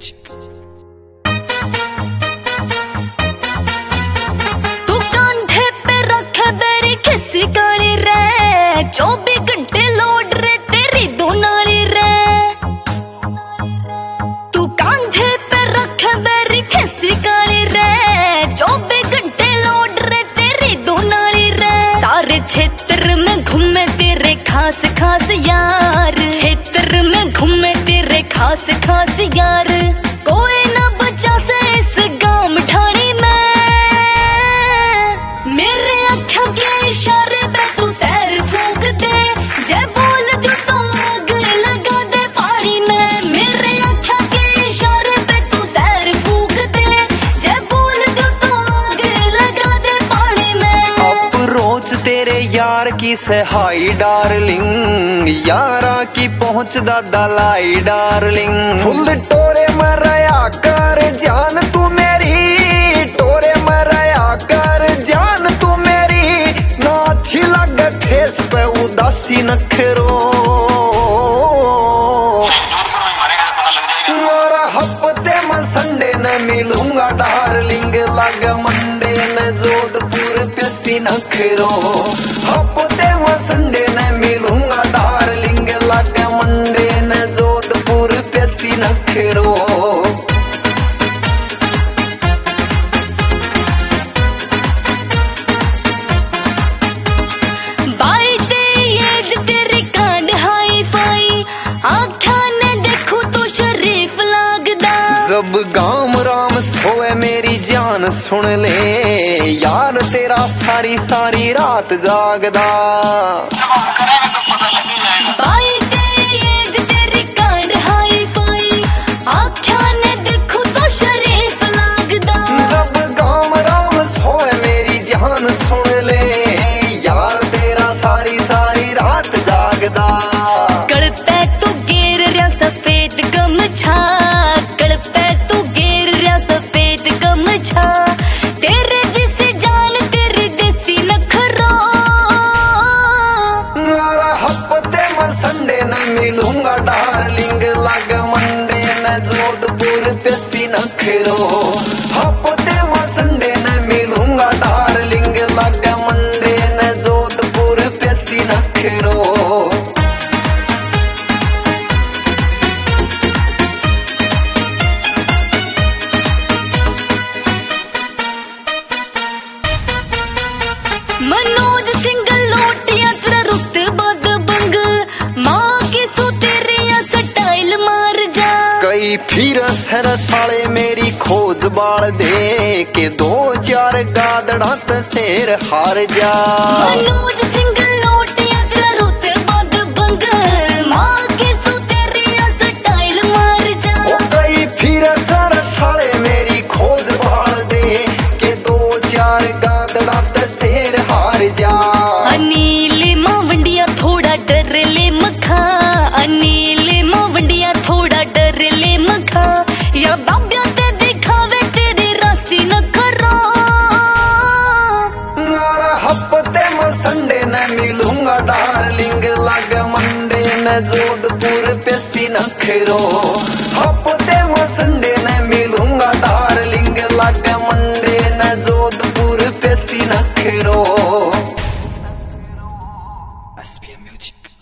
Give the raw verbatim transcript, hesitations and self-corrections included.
Music. तू कांधे पे रखे बेरी खिसी काली रे, चौबीस घंटे लोड रे तेरी दो नाली रे। तू कांधे पे रखे बेरी खिसी काली रे, चौबीस घंटे लोड रे तेरी दो नाली रे। सारे क्षेत्र में घूमे तेरे खास खास यार, क्षेत्र में घूमे तेरे खास खास यार। कोई ना बचा से इस गांव ठाणी में, मेरे अखा के इशारे पे तू सैर फूंक दे। जय बोल दे तो आग लगा दे पहाड़ी में, मेरे अखा के इशारे पे तू सैर फूंक दे। जय बोल दे तो आग लगा दे पहाड़ी में। अप्रोच तेरे यार की सहाई डार्लिंग, यारा की पहुंच दादा लाई डार्लिंग। फुल टोरे मरया कर जान तू मेरी, टोरे मरया कर जान तू मेरी। ना अच्छी लगे फेस पे उदासी नखरो, और हफ्ते में संडे न मिलूंगा डार्लिंग। लग मंडे न जोधपुर पे सी नखरो, हफ्ते में संडे न मिलूंगा डार्लिंग। लग मंडे न जोधपुर पे सी नखरो। जब गाम राम सोए मेरी जान सुन ले, यार तेरा सारी सारी रात जागदा। बाई तेज तेरी कांड हाई फाई, आँखों ने देखो तो शरीफ लागदा। जब गाम राम सोए मेरी जान सुन ले, यार तेरा सारी सारी रात जागदा। गल पे तू गिर रहा सफेद गमछा, गल पे तू गिर रहा सफेद गमछा। तेरे जिसे जान तेरी देसी नखरा, हफ्ते में संडे न मिलूंगा डार्लिंग। लग मंडे न जोधपुर पे सी नखरो, हफ्ते में संडे न मिलूंगा डार्लिंग। लग मंडे न जोधपुर पे सी नखरो। मनोज सिंह लोटिया तेरा रुत बद बंग, माँ की सो तेरी स्टाइल मार जा। कई फिर सर साले मेरी खोज बाल दे के, दो चार गादड़ा शेर हार जा। मनोज सिंह लोटिया तेरा रुत बद बंग, माँ की सो तेरी स्टाइल मार जा। कई फिर सर साले मेरी खोज बाल दे के, दो चार गादड़ा शेर हार जा। अनिल मावंडिया थोड़ा डर ले मखा, अनिल मावंडिया थोड़ा डर ले मखा। या बाब्या ते दिखावे तेरी राशि न करो, और हफ्ते में संडे न मिलूंगा डार्लिंग। लग मंडे न जोधपुर पे सी नखरो, हफ्ते में संडे न मिलूंगा डार्लिंग। लग मंडे न जोधपुर पे सी नखरो। म्यूजिक।